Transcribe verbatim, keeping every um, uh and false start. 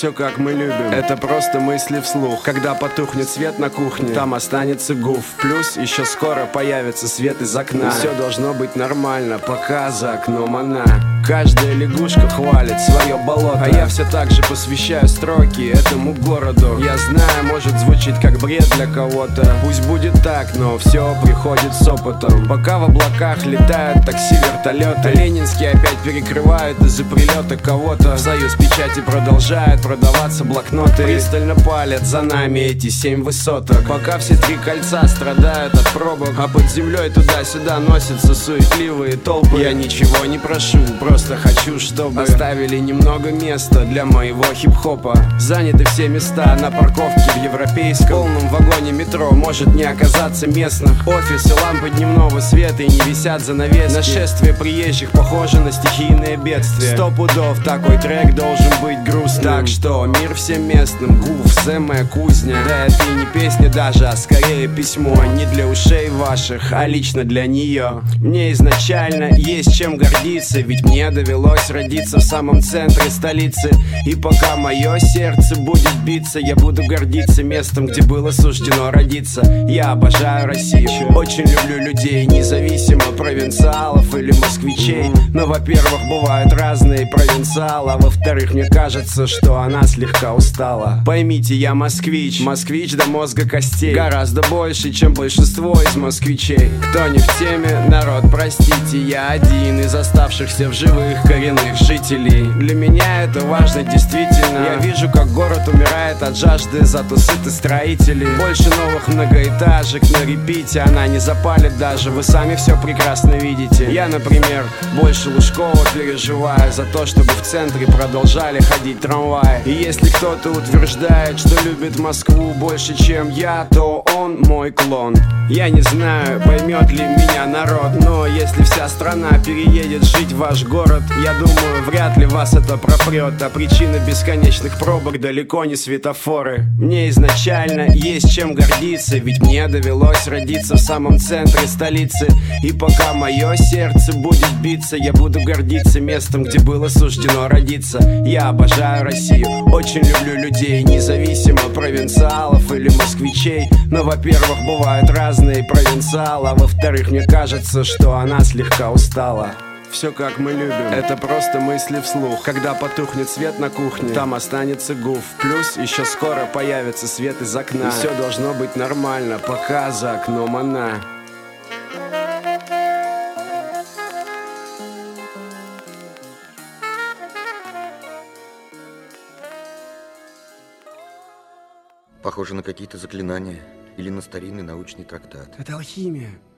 Все как мы любим, это просто мысли вслух. Когда потухнет свет на кухне, там останется гуф. Плюс еще скоро появится свет из окна. Все должно быть нормально, пока за окном она. Каждая лягушка хвалит свое болото, а я все так же посвящаю строки этому городу. Я знаю, может звучит как бред для кого-то, пусть будет так, но все приходит с опытом. Пока в облаках летают такси-вертолеты, Ленинский опять перекрывают из-за прилета кого-то. В Союз печати продолжают продаваться блокноты, пристально палят за нами эти семь высоток. Пока все три кольца страдают от пробок, а под землей туда-сюда носятся суетливые толпы. Я ничего не прошу, просто хочу, чтобы оставили немного места для моего хип-хопа. Заняты все места на парковке в европейском. В полном вагоне метро может не оказаться местных. Офисы, лампы дневного света и не висят занавески. Нашествие приезжих похоже на стихийное бедствие. Сто пудов такой трек должен быть грустным. Так что мир всем местным, гуф, самая кузня. Да это и не песня даже, а скорее письмо. Не для ушей ваших, а лично для нее. Мне изначально есть чем гордиться, ведь мне довелось родиться в самом центре столицы. И пока мое сердце будет биться, я буду гордиться местом, где было суждено родиться. Я обожаю Россию, очень люблю людей, независимо провинциалов или москвичей. Но, во-первых, бывают разные провинциалы, а во-вторых, мне кажется, что она слегка устала. Поймите, я москвич, москвич до мозга костей, гораздо больше, чем большинство из москвичей. Кто не в теме, народ, простите, я один из оставшихся в живых коренных жителей. Для меня это важно действительно. Я вижу, как город умирает от жажды, зато сыты строители. Больше новых многоэтажек на репите, она не запалит даже, вы сами все прекрасно видите. Я, например, больше Лужкова переживаю за то, чтобы в центре продолжали ходить трамваи. И если кто-то утверждает, что любит Москву больше, чем я, то он мой клон. Я не знаю, поймет ли меня народ, но если вся страна переедет жить в ваш город, я думаю, вряд ли вас это пропрет. А причина бесконечных пробок далеко не светофоры. Мне изначально есть чем гордиться, ведь мне довелось родиться в самом центре столицы. И пока мое сердце будет биться, я буду гордиться местом, где было суждено родиться. Я обожаю Россию, очень люблю людей, независимо провинциалов или москвичей. Но, во-первых, бывают разные провинциалы, а во-вторых, мне кажется, что она слегка устала. Все как мы любим, это просто мысли вслух. Когда потухнет свет на кухне, там останется гуф. Плюс еще скоро появится свет из окна. И все должно быть нормально, пока за окном она. Похоже на какие-то заклинания или на старинный научный трактат. Это алхимия.